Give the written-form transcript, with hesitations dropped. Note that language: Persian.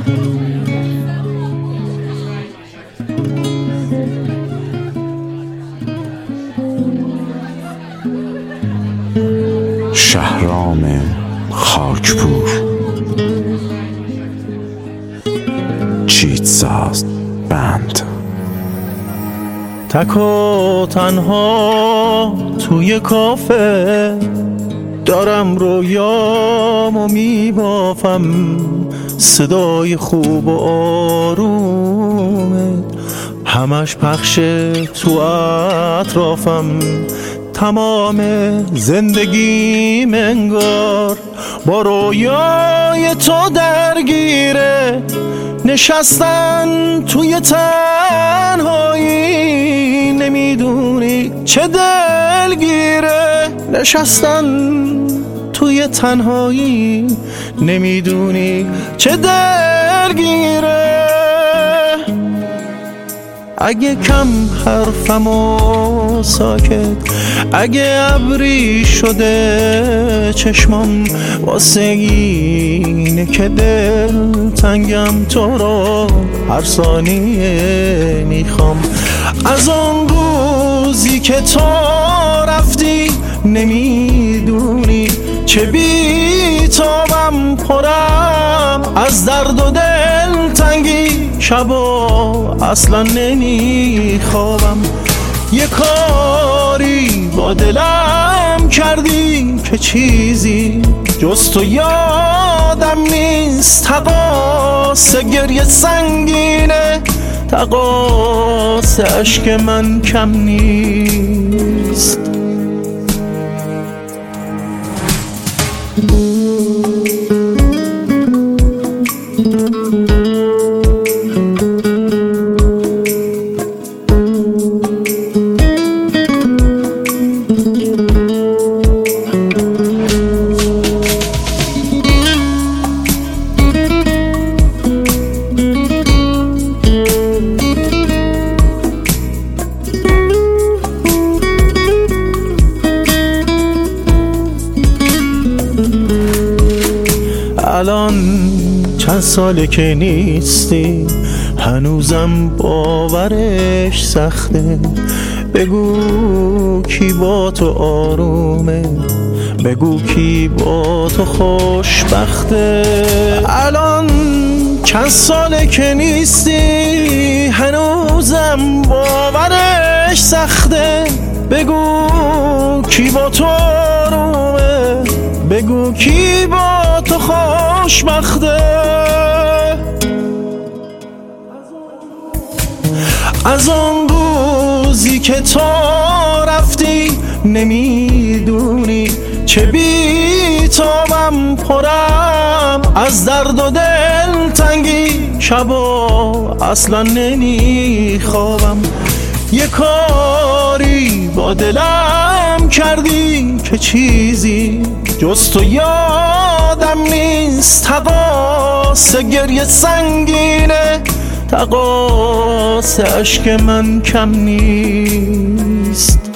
شهرام خاکپور. چیتساز بند. تک و تنها توی کافه دارم رویامو میبافم، صدای خوب و آرومه همش پخشه تو اطرافم. تمام زندگیم انگار با رویای تو درگیره، نشستن توی تنهایی نمیدونی چه دلگیره، نشستن توی تنهایی نمیدونی چه دلگیره. اگه کم حرفم و ساکت، اگه ابری شده چشمام، واسه اینه که دل تنگم تو رو هر ثانیه میخوام. از اون روزی که تو رفتی نمیدونی چه بیتابم، پرم از درد و دل تنگی، شبا اصلا نمیخوابم. یه کاری با دلم کردی که چیزی جز تو یادم نیست. تقاس گریه سنگینه، تقاس عشق من کم نیست. الان چند ساله که نیستی، هنوزم باورش سخته. بگو کی با تو آرومه، بگو کی با تو خوشبخته. الان چند ساله که نیستی، هنوزم باورش سخته. بگو کی با تو آرومه، بگو کی با تو خوشبخته. از اون روزی که تو رفتی نمیدونی چه بیتابم، پرم از درد و دل تنگی، شبا اصلا نمیخوابم. یه کاری با دلم کردی که چیزی جز تو یادم نیست. تقاس گریه سنگینه، تقاس عشق من کم نیست.